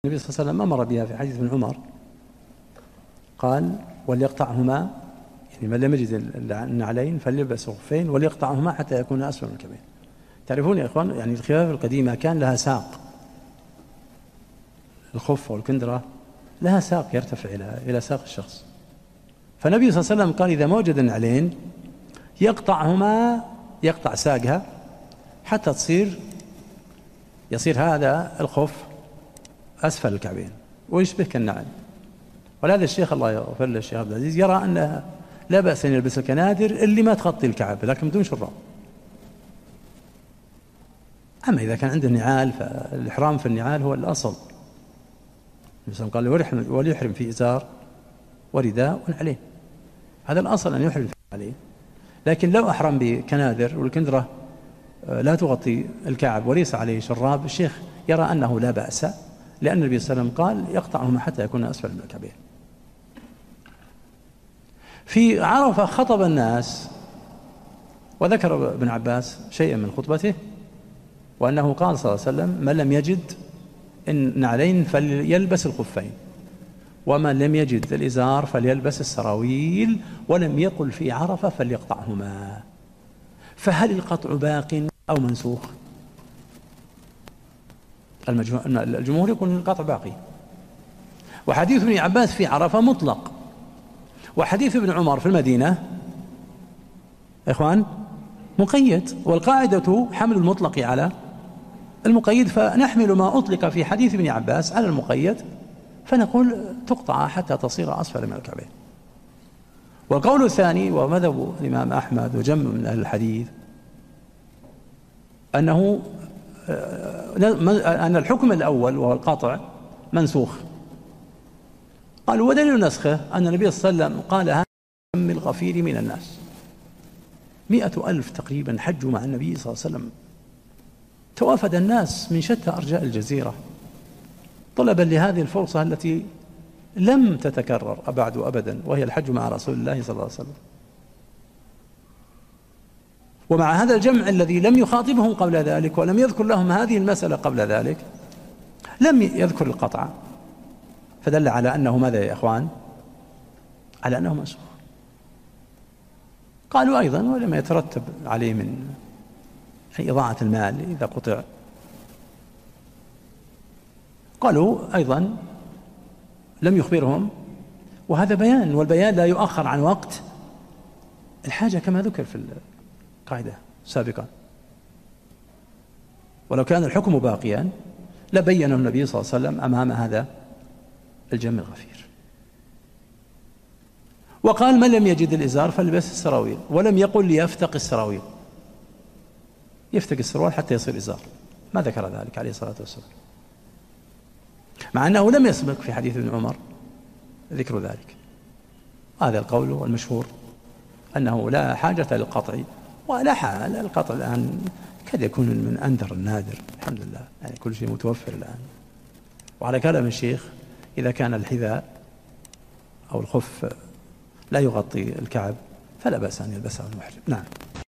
النبي صلى الله عليه وسلم أمر بها في حديث ابن عمر، قال وليقطعهما، يعني من لم يجد النعلين فليلبس خفين وليقطعهما حتى يكون أسفل من الكعبين. تعرفون يا إخوان، يعني الخفاف القديمة كان لها ساق، الخف والكندرة لها ساق يرتفع إلى ساق الشخص. فالنبي صلى الله عليه وسلم قال إذا ما وجد النعلين يقطعهما، يقطع ساقها حتى يصير هذا الخف أسفل الكعبين ويشبه كالنعل. ولهذا الشيخ الله يغفر له الشيخ عبد العزيز يرى أن لا بأس أن يلبس الكنادر اللي ما تغطي الكعب لكن بدون شراب. أما إذا كان عنده نعال فالإحرام في النعال هو الأصل. النبي قال وليحرم في إزار ورداء ونعلين، هذا الأصل أن يحرم في عليه. لكن لو أحرم بكنادر والكندرة لا تغطي الكعب وليس عليه شراب، الشيخ يرى أنه لا بأس، لأن النبي صلى الله عليه وسلم قال يقطعهما حتى يكون أسفل من الكعبين. في عرفة خطب الناس وذكر ابن عباس شيئا من خطبته، وأنه قال صلى الله عليه وسلم من لم يجد النعلين فليلبس الخفين، ومن لم يجد الإزار فليلبس السراويل، ولم يقل في عرفة فليقطعهما. فهل القطع باق أو منسوخ؟ الجمهور يقول القطع باقي، وحديث ابن عباس في عرفة مطلق، وحديث ابن عمر في المدينة إخوان مقيد، والقاعدة حمل المطلق على المقيد، فنحمل ما أطلق في حديث ابن عباس على المقيد فنقول تقطع حتى تصير أسفل من الكعبين. والقول الثاني ومذهب الإمام أحمد وجمع من أهل الحديث أن الحكم الأول وهو القطع منسوخ. قالوا ودليل نسخه أن النبي صلى الله عليه وسلم قال هذا من الغفير من الناس، 100,000 تقريبا حجوا مع النبي صلى الله عليه وسلم، توافد الناس من شتى أرجاء الجزيرة طلبا لهذه الفرصة التي لم تتكرر بعد أبدا، وهي الحج مع رسول الله صلى الله عليه وسلم. ومع هذا الجمع الذي لم يخاطبهم قبل ذلك ولم يذكر لهم هذه المسألة قبل ذلك لم يذكر القطع، فدل على أنه ماذا يا إخوان؟ على أنه منسوخ. قالوا أيضا ولما يترتب عليه من إضاعة المال إذا قطع. قالوا أيضا لم يخبرهم، وهذا بيان، والبيان لا يؤخر عن وقت الحاجة كما ذكر في القاعدة سابقا. ولو كان الحكم باقيا لبينه النبي صلى الله عليه وسلم أمام هذا الجمع الغفير. وقال من لم يجد الإزار فلبس السراويل، ولم يقل ليفتق السراويل، يفتق السروال حتى يصير إزار، ما ذكر ذلك عليه الصلاة والسلام، مع أنه لم يسبق في حديث ابن عمر ذكر ذلك. هذا القول والمشهور أنه لا حاجة للقطع، ولا حال القطع الآن قد يكون من أندر النادر، الحمد لله يعني كل شيء متوفر الآن. وعلى كلام الشيخ إذا كان الحذاء أو الخف لا يغطي الكعب فلا بأس أن يلبسه المحرم. نعم.